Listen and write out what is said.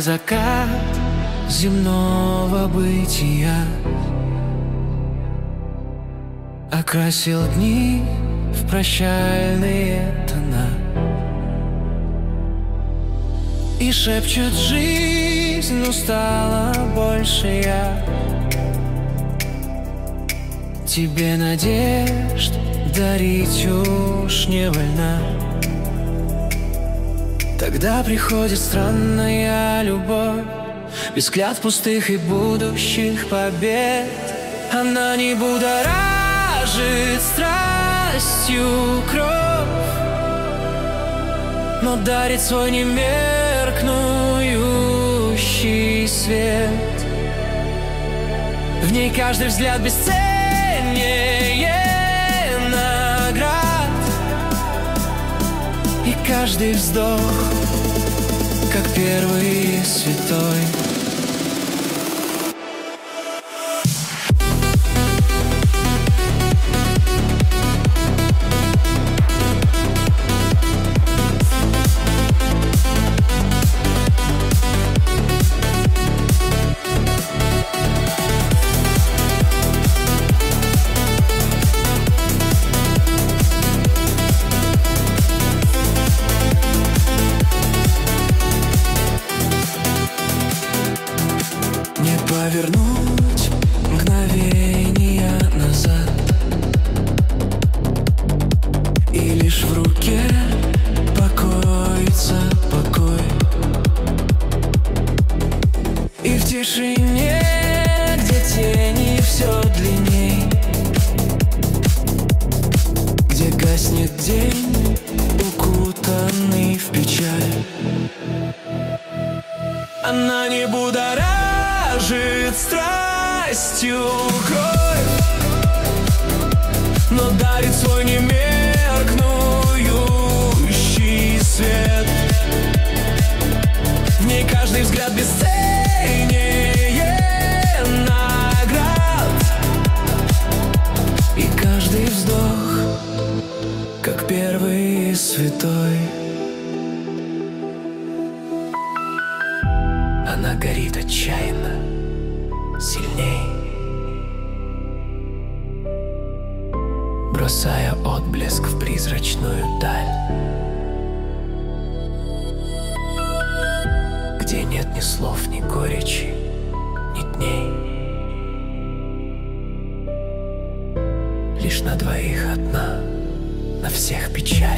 закат земного бытия окрасил дни в прощальные тона и шепчет: жизнь устала больше я. Тебе надежд дарить уж не вольна. Тогда приходит странная любовь, без клятв пустых и будущих побед. Она не будоражит страстью кровь, но дарит свой немеркнущий свет. В ней каждый взгляд бесценнее наград, и каждый вздох как первый святой. Повернуть мгновение назад, и лишь в руке покоится покой. И в тишине, где тени все длинней, где гаснет день, укутанный в печаль, она не будоражит страстью кровь, но дарит свой немеркнущий свет. В ней каждый взгляд бесценнее наград, и каждый вздох как первый святой. Она горит отчаянно, сильней, бросая отблеск в призрачную даль, где нет ни слов, ни горечи, ни дней. Лишь на двоих одна, на всех печаль.